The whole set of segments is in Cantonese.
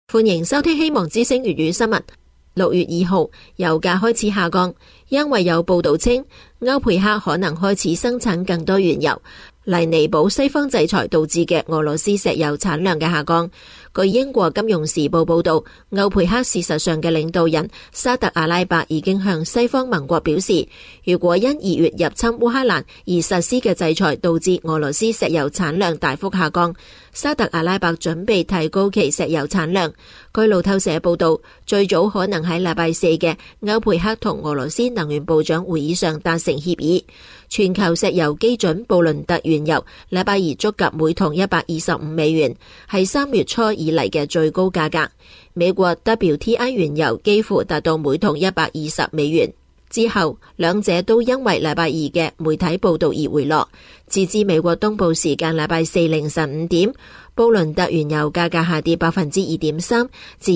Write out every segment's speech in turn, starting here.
歡迎收聽希望之聲粵語新聞。6月2號，油價開始下降，因為有報道稱歐佩克可能開始生產更多原油，嚟彌補西方制裁導致嘅俄羅斯石油產量嘅下降。據英國金融時報報道，歐佩克事實上嘅領導人沙特阿拉伯已經向西方盟國表示，如果因2月入侵烏克蘭而實施嘅制裁導致俄羅斯石油產量大幅下降，沙特阿拉伯準備提高其石油產量。據路透社報道，最早可能喺禮拜四嘅歐佩克同俄羅斯能源部長會議上達成協議。全球石油基準布倫特原油禮拜二觸及每桶125美元，係3月初以嚟嘅最高價格。美國 WTI 原油幾乎達到每桶120美元。之後，兩者都因為禮拜二嘅媒體報道而回落。截至美國東部時間禮拜四凌晨5點，布倫特原油價格下跌2.3%至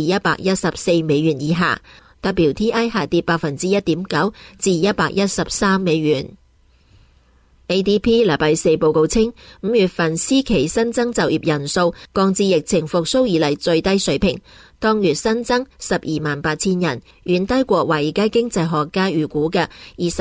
114美元以下 ，WTI 下跌1.9%至113美元。ADP 禮拜四報告稱，5月份私企新增就業人數降至疫情復甦以嚟最低水平，當月新增128000人，遠低過華爾街經濟學家預估嘅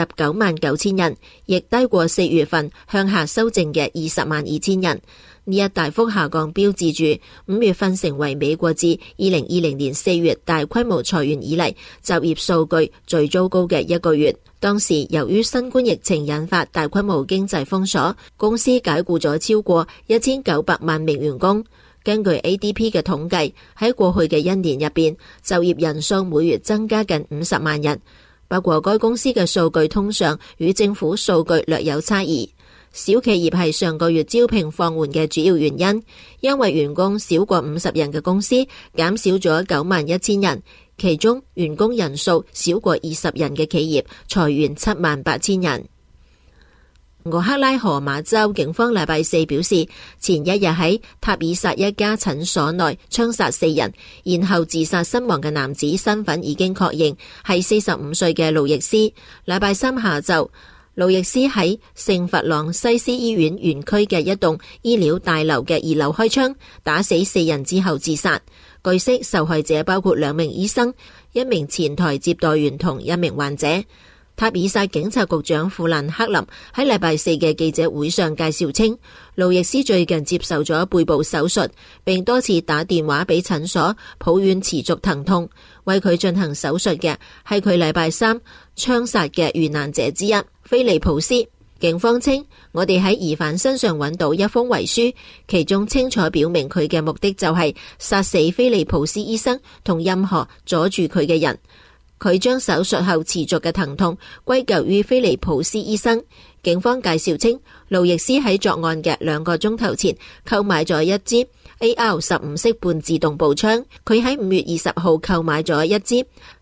2999000人，亦低過4月份向下修正嘅202,000人。呢一大幅下降標誌住5月份成為美國自2020年4月大規模裁員以嚟就業數據最糟糕嘅一個月。當時由於新冠疫情引發大規模經濟封鎖，公司解僱咗超過1900萬名員工。根據 ADP 嘅統計，喺過去嘅1年入邊，就業人數每月增加近50萬人。不過該公司嘅數據通常與政府數據略有差異。小企業係上個月招聘放緩嘅主要原因，因為員工少過50人嘅公司減少咗91000人，其中員工人數少過20人嘅企業裁員78000人。俄克拉荷馬州警方禮拜四表示，前一日喺塔爾薩一家診所內槍殺4人，然後自殺身亡嘅男子身份已經確認係45歲嘅路易斯。禮拜三下晝，路易斯喺聖弗朗西斯醫院園區嘅一棟醫療大樓嘅2樓開槍，打死4人之後自殺。據悉，受害者包括2名醫生、1名前台接待員同1名患者。塔爾薩警察局長富蘭克林喺禮拜四嘅記者會上介紹稱，路易斯最近接受咗背部手術，並多次打電話俾診所抱怨持續疼痛。為佢進行手術嘅係佢禮拜三槍殺嘅遇難者之一菲利普斯。警方稱，我哋喺疑犯身上揾到一封遺書，其中清楚表明佢嘅目的就係殺死菲利普斯醫生同任何阻住佢嘅人。佢將手術後持續嘅疼痛歸咎於菲利普斯醫生。警方介紹稱，路易斯喺作案嘅2個鐘頭前購買咗一支 AR-15 式半自動步槍。佢喺5月20號購買咗一支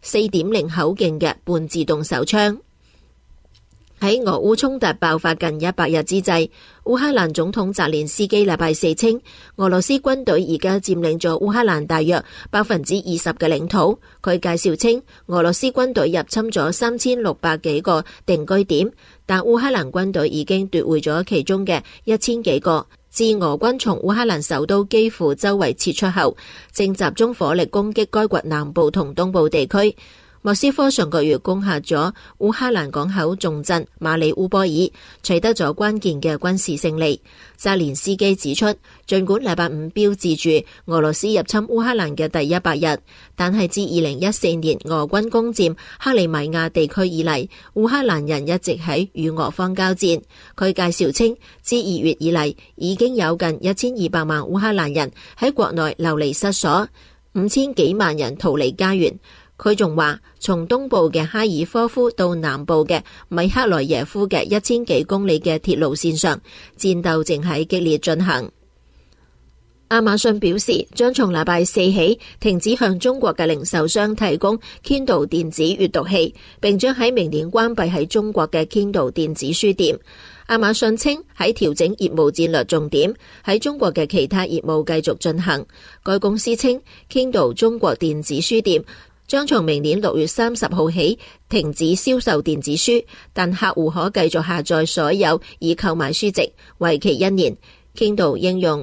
4.0 口徑嘅半自動手槍。喺俄烏衝突爆發近100日之際，烏克蘭總統澤連斯基禮拜四稱，俄羅斯軍隊而家佔領咗烏克蘭大約20%嘅領土。佢介紹稱，俄羅斯軍隊入侵咗3600幾個定居點，但烏克蘭軍隊已經奪回咗其中嘅1000幾個。自俄軍從烏克蘭首都基輔周圍撤出後，正集中火力攻擊該國南部同東部地區。莫斯科上個月攻下咗烏克蘭港口重鎮馬里烏波爾，取得咗關鍵嘅軍事勝利。澤連斯基指出，儘管禮拜五標誌住俄羅斯入侵烏克蘭嘅第100日，但係自2014年俄軍攻佔克里米亞地區以嚟，烏克蘭人一直喺與俄方交戰。佢介紹稱，自2月以嚟，已經有近1200萬烏克蘭人喺國內流離失所，5000幾萬人逃離家園。佢仲話，從東部嘅哈爾科夫到南部嘅米克萊耶夫嘅1000幾公里嘅鐵路線上，戰鬥正喺激烈進行。亞馬遜表示，將從禮拜四起停止向中國嘅零售商提供 Kindle 電子閱讀器，並將喺明年關閉喺中國嘅 Kindle 電子書店。亞馬遜稱喺調整業務戰略重點，喺中國嘅其他業務繼續進行。該公司稱 Kindle 中國電子書店將從明年6月30號起停止銷售電子書，但客戶可繼續下載所有已購買書籍，為期1年。Kindle 應用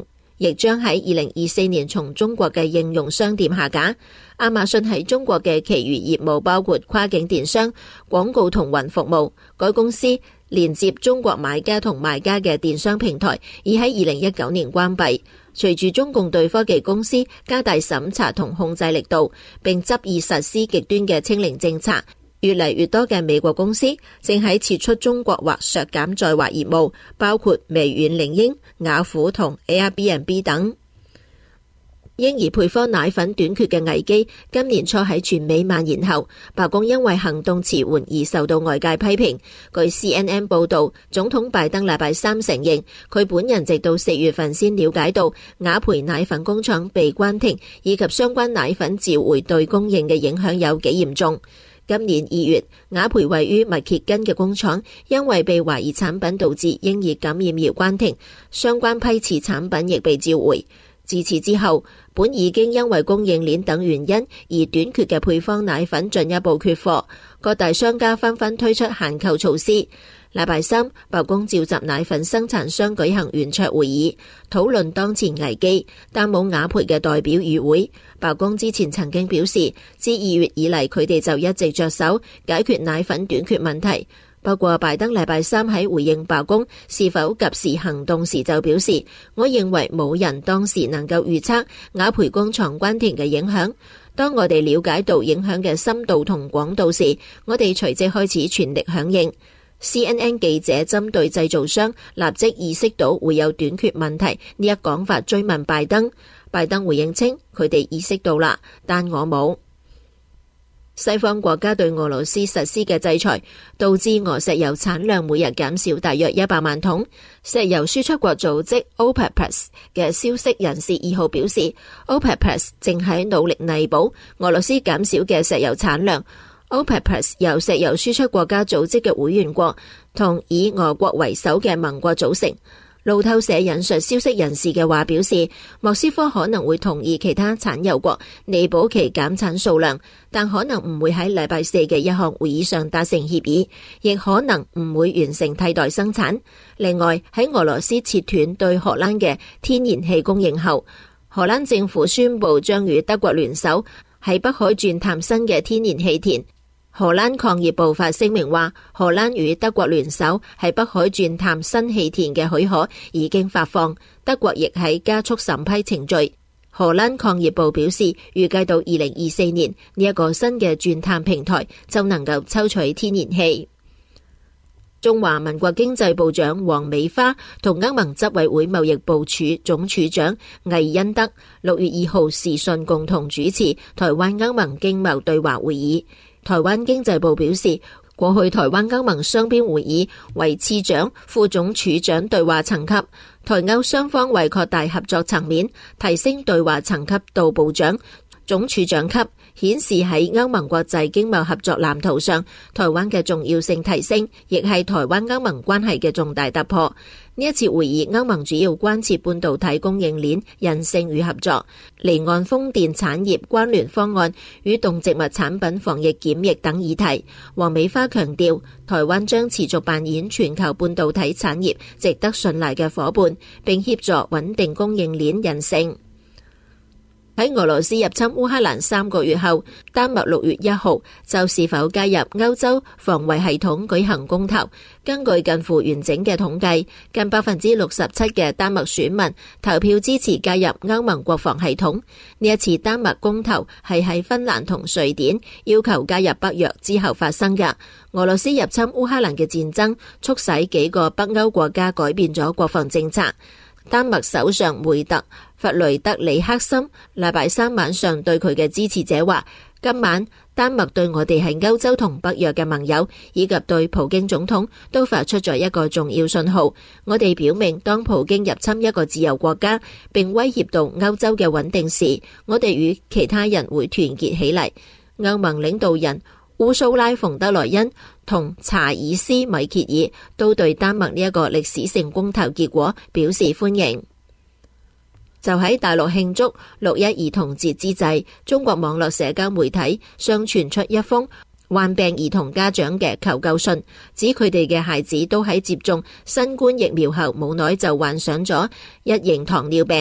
亦將喺2024年從中國嘅應用商店下架。亞馬遜喺中國嘅其餘業務包括跨境電商、廣告同雲服務。該公司連接中國買家同賣家嘅電商平台已喺2019年關閉。隨住中共對科技公司加大審查同控制力度，並執意實施極端嘅清零政策，越嚟越多嘅美國公司正喺撤出中國或削減在華業務，包括微軟領英、雅虎同 Airbnb 等。嬰兒配方奶粉短缺嘅危機今年初喺全美蔓延後，白宮因為行動遲緩而受到外界批評。據 CNN 報道，總統拜登禮拜三承認，佢本人直到4月份先了解到雅培奶粉工廠被關停以及相關奶粉召回對供應嘅影響有幾嚴重。今年2月，雅培位於密歇根嘅工廠因為被懷疑產品導致嬰兒感染而關停，相關批次產品亦被召回。自此之後，本已經因為供應鏈等原因而短缺嘅配方奶粉進一步缺貨，各大商家紛紛推出限購措施。禮拜三，白宮召集奶粉生產商舉行圓桌會議，討論當前危機，但冇雅培嘅代表與會。白宮之前曾經表示，自2月以嚟，佢哋就一直着手解決奶粉短缺問題。不過，拜登禮拜三喺回應白宮是否及時行動時就表示，我認為冇人當時能夠預測雅培工廠關停嘅影響。當我哋了解到影響嘅深度同廣度時，我哋隨即開始全力響應。CNN 記者針對製造商立即意識到會有短缺問題呢一講法追問拜登，拜登回應稱佢哋意識到啦，但我冇。西方國家對俄羅斯實施嘅制裁，導致俄石油產量每日減少大約100萬桶。石油輸出國組織 OPEC+ 嘅消息人士2號表示， OPEC+ 正喺努力彌補俄羅斯減少嘅石油產量。OPEC+ 由石油輸出國家組織嘅會員國同以俄國為首嘅盟國組成。路透社引述消息人士嘅話表示，莫斯科可能會同意其他產油國彌補其減產數量，但可能唔會喺禮拜四嘅一項會議上達成協議，亦可能唔會完成替代生產。另外，喺俄羅斯切斷對荷蘭嘅天然氣供應後，荷蘭政府宣布將與德國聯手喺北海鑽探新嘅天然氣田。荷蘭礦業部發聲明話，荷蘭與德國聯手喺北海鑽探新氣田嘅許可已經發放，德國亦喺加速審批程序。荷蘭礦業部表示，預計到2024年呢一個新嘅鑽探平台就能夠抽取天然氣。中華民國經濟部長黃美花同歐盟執委會貿易部處總處長魏恩德6月2號視訊共同主持台灣歐盟經貿對話會議。台灣經濟部表示，過去台灣歐盟雙邊會議為次長、副總處長對話層級，台歐雙方為擴大合作層面，提升對話層級到部長、總處長級，顯示喺歐盟國際經貿合作藍圖上，台灣嘅重要性提升，亦係台灣歐盟關係嘅重大突破。呢一次會議，歐盟主要關切半導體供應鏈韌性與合作、離岸風電產業關聯方案與動植物產品防疫檢疫等議題。黃美花強調，台灣將持續扮演全球半導體產業值得信賴嘅夥伴，並協助穩定供應鏈韌性。喺俄羅斯入侵烏克蘭3個月後，丹麥6月1號就是否加入歐洲防衛系統舉行公投。根據近乎完整嘅統計，近67%嘅丹麥選民投票支持加入歐盟國防系統。呢一次丹麥公投係喺芬蘭同瑞典要求加入北約之後發生嘅。俄羅斯入侵烏克蘭嘅戰爭促使幾個北歐國家改變咗國防政策。丹麥首相梅特弗雷德里克森禮拜三晚上對佢嘅支持者話，今晚丹麥對我哋係歐洲同北約嘅盟友，以及對普京總統都發出咗一個重要信號。我哋表明，當普京入侵一個自由國家並威脅到歐洲嘅穩定時，我哋與其他人會團結起嚟。歐盟領導人烏蘇拉馮德萊恩同查爾斯米歇爾都對丹麥呢一個歷史性公投結果表示歡迎。就喺大陸慶祝6·1兒童節之際，中國網絡社交媒體上傳出一封患病兒童家長嘅求救信，指佢哋嘅孩子都喺接種新冠疫苗後冇耐就患上咗1型糖尿病。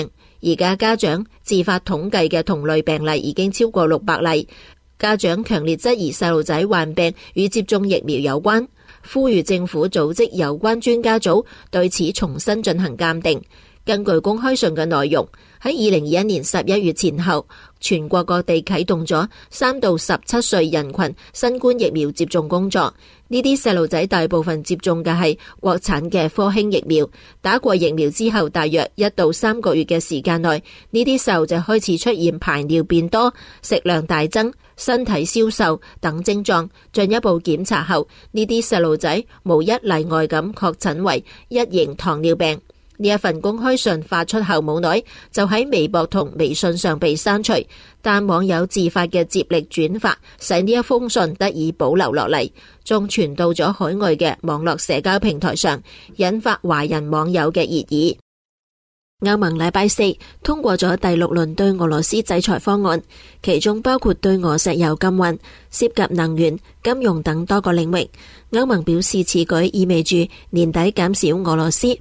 而家家長自發統計嘅同類病例已經超過600例。家長強烈質疑細路仔患病與接種疫苗有關，呼籲政府組織有關專家組對此重新進行鑑定。根據公開信嘅內容，喺2021年11月前後，全國各地啟動咗3到17歲人群新冠疫苗接種工作。呢啲細路仔大部分接種嘅係國產嘅科興疫苗。打過疫苗之後，大約1到3個月嘅時間內，呢啲細路就開始出現排尿變多、食量大增、身體消瘦等症狀。進一步檢查後，呢啲細路仔無一例外咁確診為1型糖尿病。呢一份公開信發出後冇耐，就喺微博同微信上被刪除，但網友自發嘅接力轉發，使呢一封信得以保留落嚟，仲傳到咗海外嘅網絡社交平台上，引發華人網友嘅熱議。歐盟禮拜四通過咗第6輪對俄羅斯制裁方案，其中包括對俄石油禁運，涉及能源、金融等多個領域。歐盟表示，此舉意味住年底減少俄羅斯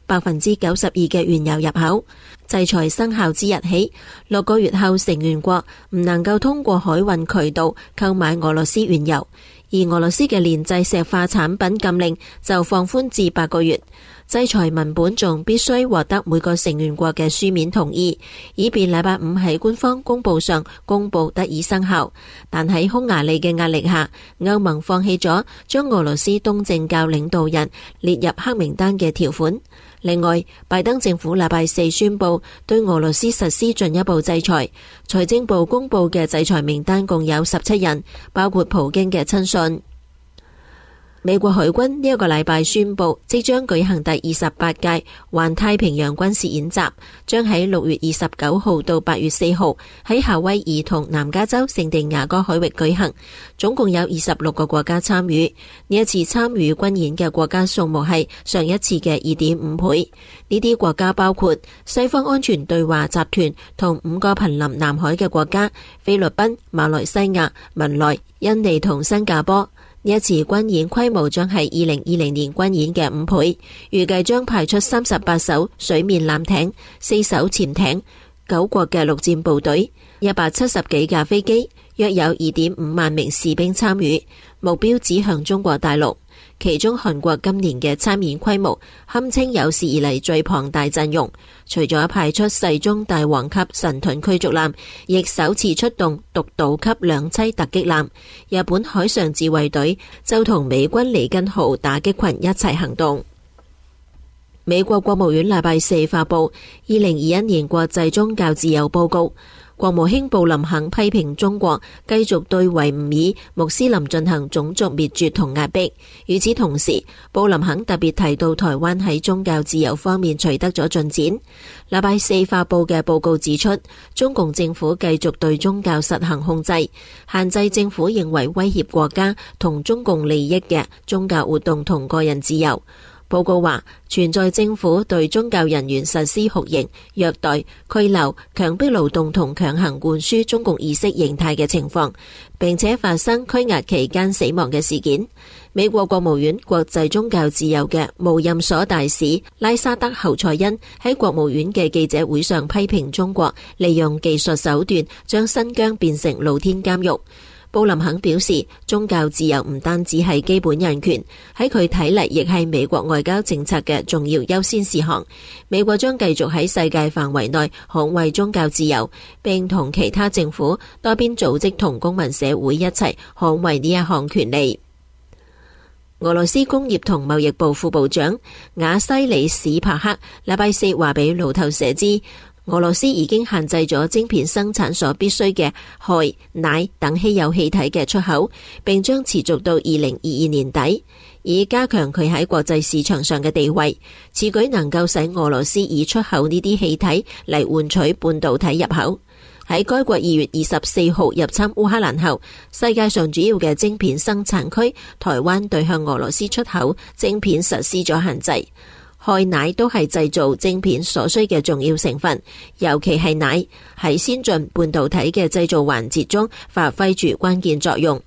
92%嘅原油入口。制裁生效之日起，6個月後成員國唔能夠通過海運渠道購買俄羅斯原油，而俄羅斯嘅煉製石化產品禁令就放寬至8個月。制裁文本仲必須獲得每個成員國嘅書面同意，以便禮拜五喺官方公報上公布得以生效。但喺匈牙利嘅壓力下，歐盟放棄咗將俄羅斯東正教領導人列入黑名單嘅條款。另外，拜登政府禮拜四宣布對俄羅斯實施進一步制裁。財政部公布嘅制裁名單共有17人，包括普京嘅親信。美國海軍呢一個禮拜宣布，即將舉行第28屆環太平洋軍事演習，將喺6月29號到8月4號喺夏威夷同南加州聖地亞哥海域舉行，總共有26個國家參與。呢一次參與軍演嘅國家數目係上一次嘅2.5倍。呢啲國家包括西方安全對話集團同5個瀕臨南海嘅國家：菲律賓、馬來西亞、文萊、印尼同新加坡。呢一次軍演規模將係2020年軍演嘅5倍，預計將派出38艘水面艦艇、4艘潛艇、9國嘅陸戰部隊、170幾架飛機，約有2.5萬名士兵參與，目標指向中國大陸。其中韓國今年嘅參演規模堪稱有史以嚟最龐大陣容，除咗派出世宗大王級神盾驅逐艦，亦首次出動獨島級兩棲突擊艦。日本海上自衛隊就同美軍里根號打擊群一齊行動。美國國務院禮拜四發布2021年國際宗教自由報告。國務卿布林肯批評中國繼續對維吾爾穆斯林進行種族滅絕同壓迫。與此同時，布林肯特別提到台灣喺宗教自由方面取得咗進展。禮拜四發布嘅報告指出，中共政府繼續對宗教實行控制，限制政府認為威脅國家同中共利益嘅宗教活動同個人自由。報告話，存在政府對宗教人員實施酷刑、虐待、拘留、強迫勞動同強行灌輸中共意識形態嘅情況，並且發生拘押期間死亡嘅事件。美國國務院國際宗教自由嘅無任所大使拉沙德侯賽因喺國務院嘅記者會上批評中國利用技術手段將新疆變成露天監獄。布林肯表示，宗教自由唔單止係基本人權，喺佢睇嚟亦係美國外交政策嘅重要優先事項。美國將繼續喺世界範圍內捍衛宗教自由，並同其他政府、多邊組織同公民社會一齊捍衛呢一項權利。俄羅斯工業同貿易部副部長瓦西里史帕克禮拜四話俾路透社知，俄羅斯已經限制咗晶片生產所必須嘅氦、氖等稀有氣體嘅出口，並將持續到2022年底，以加強佢喺國際市場上嘅地位。此舉能夠使俄羅斯以出口呢啲氣體嚟換取半導體入口。喺該國2月24號入侵烏克蘭後，世界上主要嘅晶片生產區台灣對向俄羅斯出口晶片實施咗限制。氦、氖都係製造晶片所需嘅重要成分，尤其係氖喺先進半導體嘅製造環節中發揮住關鍵作用。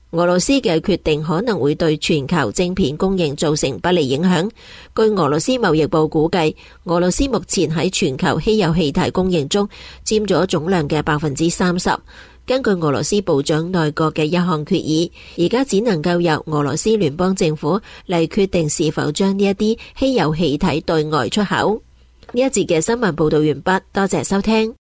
俄羅斯嘅決定可能會對全球晶片供應造成不利影響。據俄羅斯貿易部估計，俄羅斯目前喺全球稀有氣體供應中佔咗總量嘅30%。根據俄羅斯部長內閣嘅一項決議，而家只能夠由俄羅斯聯邦政府嚟決定是否將呢一啲稀有氣體對外出口。呢一節嘅新聞報道完畢，多謝收聽。